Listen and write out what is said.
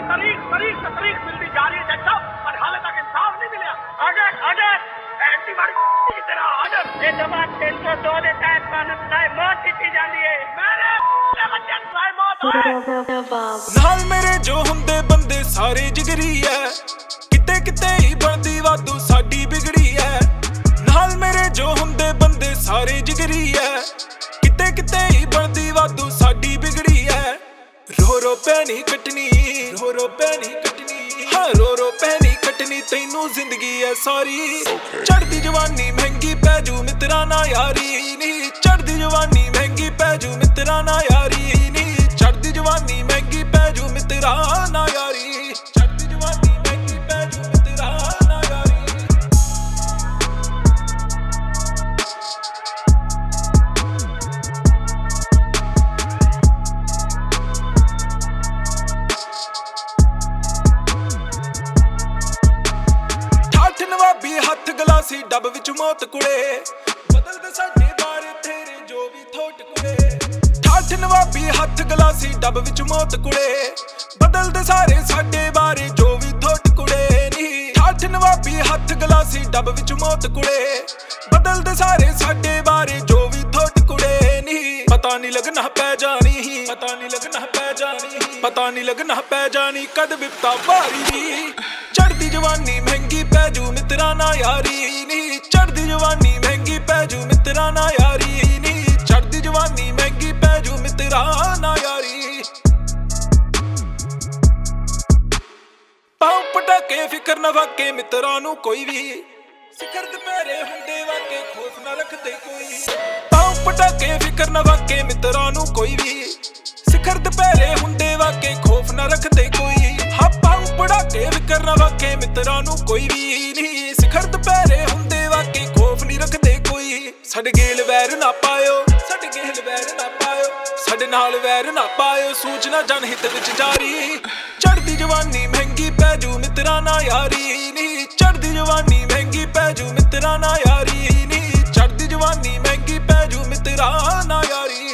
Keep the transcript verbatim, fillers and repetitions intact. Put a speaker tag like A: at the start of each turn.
A: तारीख तारीख से तारीख मिलती जा रही है जज साहब, पर हाले तक इंसाफ नहीं मिला। ऑर्डर ऑर्डर एंटी मारी की तरह ऑर्डर। ये जवाब तीन सौ दो के तहत कानून बनाए मौत दी जाती है। मेरे बच्चे बनाए मौत
B: नाल मेरे जो हुंदे बंदे सारे जिगरी है, किते किते ही बनदी वादू साडी बिगड़ी है। नाल मेरे जो हुंदे बंदे सारे जिगरी है, किते किते ही बनदी वादू साडी बिगड़ी है। रो रो पैनी कटनी, रो रो पैनी कटनी, हाँ रो रो पैनी कटनी तैनू जिंदगी है सारी। चढ़दी जवानी महंगी पैजू मित्रा ना यारी नी, चढ़दी जवानी महंगी पैजू मित्रा ना यारी नी, चढ़दी जवानी महंगी पैजू मित्रा ना यारी, चढ़दी जवानी महंगी पैजू मित्रा ना यारी। ਠਾਠ ਨਵਾਬੀ ਹੱਥ ਗਲਾਸੀ ਡੱਬ ਵਿੱਚ ਮੌਤ ਕੁੜੇ, ਬਦਲਦੇ ਸਾਡੇ ਬਾਰੇ ਤੇਰੇ ਜੋ ਵੀ ਥੋਟ ਕੁੜੇ। ਠਾਠ ਨਵਾਬੀ ਹੱਥ ਗਲਾਸੀ ਡੱਬ ਵਿੱਚ ਮੌਤ ਕੁੜੇ, ਬਦਲਦੇ ਸਾਰੇ ਸਾਡੇ ਬਾਰੇ ਜੋ ਵੀ ਥੋਟ ਕੁੜੇ ਨੀ। ਠਾਠ ਨਵਾਬੀ ਹੱਥ ਗਲਾਸੀ ਡੱਬ ਵਿੱਚ ਮੌਤ ਕੁੜੇ, ਬਦਲਦੇ ਸਾਰੇ ਸਾਡੇ ਬਾਰੇ ਜੋ ਵੀ ਥੋਟ ਕੁੜੇ ਨੀ। ਪਤਾ ਨਹੀਂ ਲੱਗਣਾ ਪੈ ਜਾਣੀ, ਪਤਾ ਨਹੀਂ ਲੱਗਣਾ ਪੈ ਜਾਣੀ, ਪਤਾ ਨਹੀਂ ਲੱਗਣਾ ਪੈ ਜਾਣੀ ਕਦ ਵਿਪਤਾ ਭਾਰੀ ਨੀ। ਚੜਦੀ ਜਵਾਨੀ ਮਹਿੰਗੀ ਪੈਜੂ ਮਿੱਤਰਾ ਨਾ ਯਾਰੀ ਨੀ, ਚੜਦੀ ਜਵਾਨੀ ਮਹਿੰਗੀ ਪੈਜੂ ਮਿੱਤਰਾ ਨਾ ਯਾਰੀ ਨੀ, ਚੜਦੀ ਜਵਾਨੀ ਮਹਿੰਗੀ ਪੈਜੂ ਮਿੱਤਰਾ ਨਾ ਯਾਰੀ। ਪਾਉ ਪਟਾਕੇ ਫਿਕਰ ਨਾ ਵਾਕੇ ਮਿੱਤਰਾਂ ਨੂੰ ਕੋਈ ਵੀ, ਸਿਖਰ ਦੁਪਹਿਰੇ ਹੁੰਦੇ ਵਾਕੇ ਖੋਫ ਨਾ ਰੱਖਦੇ ਕੋਈ। ਪਾਉ ਪਟਾਕੇ ਫਿਕਰ ਨਾ ਵਾਕੇ ਮਿੱਤਰਾਂ ਨੂੰ ਕੋਈ ਵੀ, ਸਿਖਰ ਦੁਪਹਿਰੇ ਹੁੰਦੇ ਵਾਕੇ ਖੋਫ ਨਾ ਰੱਖਦੇ ਕੋਈ। ਹਾਂ ਪਾਉ ਪਟਾਕੇ ਫਿਕਰ ਨਾ ਵਾਕੇ ਮਿੱਤਰਾਂ ਨੂੰ ਕੋਈ ਵੀ ਨਹੀਂ, ਸਿਖਰ ਦੁਪਹਿਰੇ ਹੁੰਦੇ ਵਾਕੇ ਖੋਫ ਨਹੀਂ ਰੱਖਦੇ ਕੋਈ। ਸਾਡੇ ਗੇਲ ਵੈਰ ਨਾ ਪਾਇਓ, ਸਾਡੇ ਗੇਲ ਵੈਰ ਨਾ ਪਾਇਓ, ਸਾਡੇ ਨਾਲ ਵੈਰ ਨਾ ਪਾਇਓ, ਸੂਚਨਾ ਜਨਹਿਤ ਵਿੱਚ ਜਾਰੀ। ਚੜਦੀ ਜਵਾਨੀ ਮਹਿੰਗੀ ਪੈਜੂ ਮਿੱਤਰਾ ਨਾ ਯਾਰੀ ਨੀ, ਚੜਦੀ ਜਵਾਨੀ ਮਹਿੰਗੀ ਪੈਜੂ ਮਿੱਤਰਾ ਨਾ ਯਾਰੀ ਨੀ, ਚੜਦੀ ਜਵਾਨੀ ਮਹਿੰਗੀ ਪੈਜੂ ਮਿੱਤਰਾ ਨਾ ਯਾਰੀ।